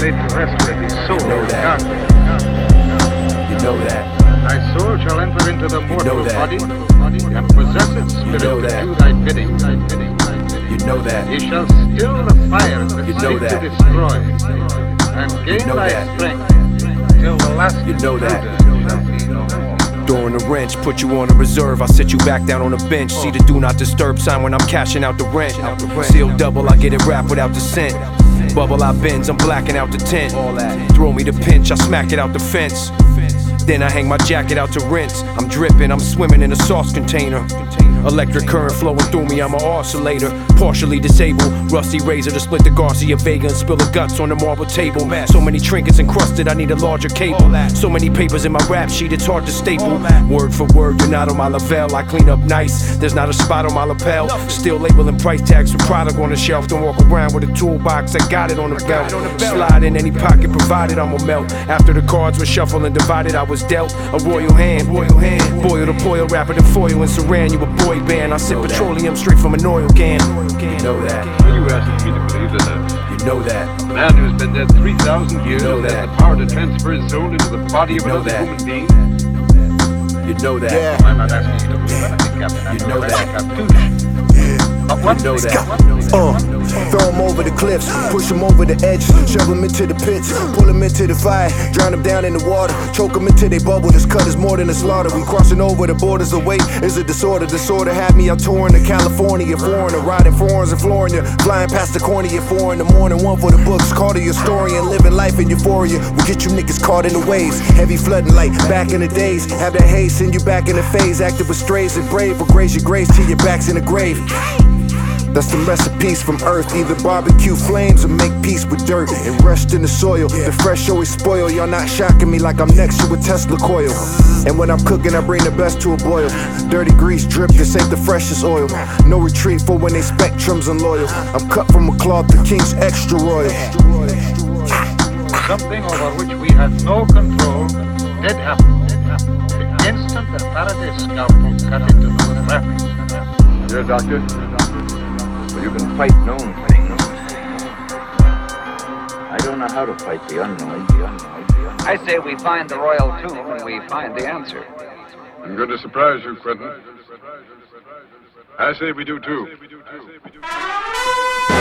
laid to rest with his soul. You know that. You know that. Thy soul shall enter into the mortal that. body and possess its spirit know to that. do thy bidding. You know that. He shall still the fires that You know seek that. to destroy, and gain know thy that. strength till the last You know that. intruder shall be no more. Throwing a wrench, put you on a reserve. I sit you back down on a bench. See the do not disturb sign when I'm cashing out the rent. Seal double, I get it wrapped without the scent. Bubble I bends, I'm blacking out the tent. Throw me the pinch, I smack it out the fence. Then I hang my jacket out to rinse. I'm dripping, I'm swimming in a sauce container. Electric current flowing through me, I'm an oscillator. Partially disabled, rusty razor to split the Garcia Vega and spill the guts on the marble table. So many trinkets encrusted, I need a larger cable. So many papers in my rap sheet, it's hard to staple. Word for word, you're not on my Lavelle. I clean up nice, there's not a spot on my lapel. Still labeling price tags for product on the shelf. Don't walk around with a toolbox, I got it on the belt. Slide in any pocket provided, I'ma melt. After the cards were shuffled and divided, I was dealt a royal hand. Boil the poil, wrapper than foil and saran. You a boy band, I sip petroleum straight from an oil can. You know that. You asking me to believe that You know that. a man who's been dead 3,000 years know has that. the power to transfer his soul into the body of know another that. human being? You know that. Yeah. I'm not asking you to believe anything, Captain. You know I'm that. cartoonish. But one You know thing- that. Throw him over the cliffs, push him over the edge, shove him into the pits, pull him into the fire, drown him down in the water, choke him until they bubble. This cut is more than a slaughter. We crossing over the borders of weight is a disorder. Disorder had me out touring to California, foreigner, riding foreigns in Florida, flying past the corner at 4 in the morning. One for the books, call the historian, living life in euphoria. We get you niggas caught in the waves, heavy flooding like back in the days. Have that haze, send you back in the phase, active with strays and brave. Will grace your grace till your back's in the grave. That's the recipes from earth. Either barbecue flames or make peace with dirt and rest in the soil. The fresh always spoil. Y'all not shocking me like I'm next to a Tesla coil. And when I'm cooking, I bring the best to a boil. Dirty grease drip, this ain't the freshest oil. No retreat for when they spectrums unloyal. I'm cut from a cloth, the king's extra royal. Something over which we had no control did happen. The instant the Faraday scalpel cut into those wrappings. Dear Doctor, well, you can fight known things. I don't know how to fight the unknown. I say we find the royal tomb and we find the answer. I'm going to surprise you, Quentin. I say we do too.